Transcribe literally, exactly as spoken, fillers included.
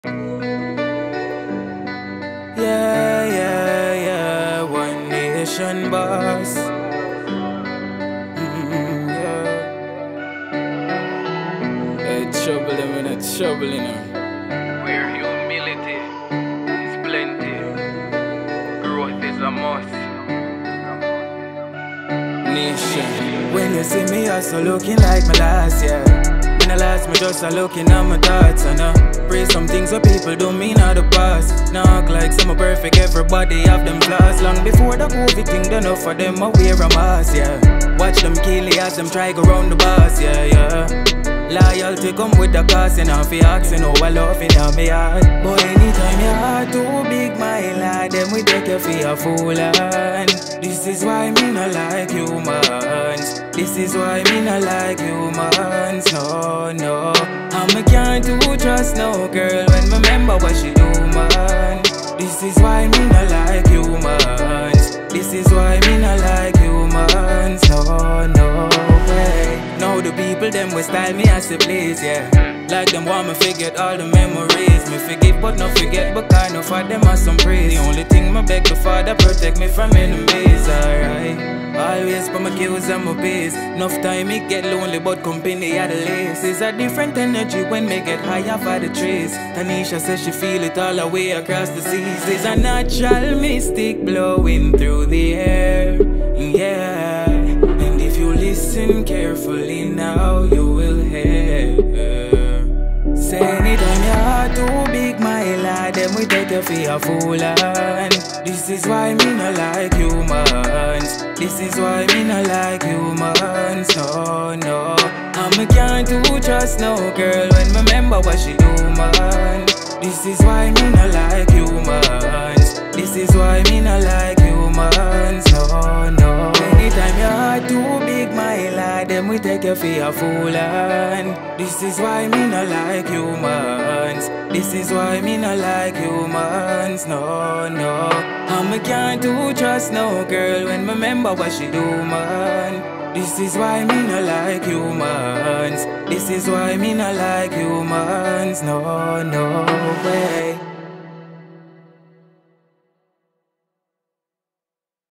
Yeah, yeah, yeah, one nation boss. Mm, yeah. Hey, trouble them in a trouble, you know. Where humility is plenty, growth is a must. Nation. When you see me, also looking like my last year. When I last, me just a looking at my thoughts, and I pray some things what people don't mean out the past. Now act like some are perfect, everybody have them flaws. Long before the COVID thing, done enough for them, I wear a mask, yeah. Watch them kill it as them try go round the bus, yeah, yeah. Loyalty come with the cost, and I'm fi asking how I love it on me heart. But anytime your heart too big, my lad, them we take you for a fool, and this is why me not like humans. This is why me not like humans, no, no. And me can't do trust no girl when me remember what she do, man. This is why me not like humans. This is why me not like humans, no, no way. Now the people them will style me as they please, yeah. Like them want me forget all the memories. Me forgive but not forget, but kind of for them are some praise. The only thing me beg the Father protect me from enemies, alright. Always put my kills and my pace. Enough time me get lonely, but company at the least. It's a different energy when me get higher for the trees. Tanisha says she feel it all the way across the seas. It's a natural mystic blowing through the air, yeah. And if you listen carefully now, you will hear. Say anytime your heart too big, my lad, then we take you for a fool, and this is why me not like humans. This is why me not like humans, no, no. And me can't do trust no girl when me remember what she do, man. This is why me not like humans. This is why me not like humans, no, no. Anytime your heart too big, my lad, then we take you for a fool, and this is why me not like humans. This is why me not like humans, no, no. And me can't do trust no girl when me remember what she do, man. This is why me not like humans. This is why me not like humans, no, no way.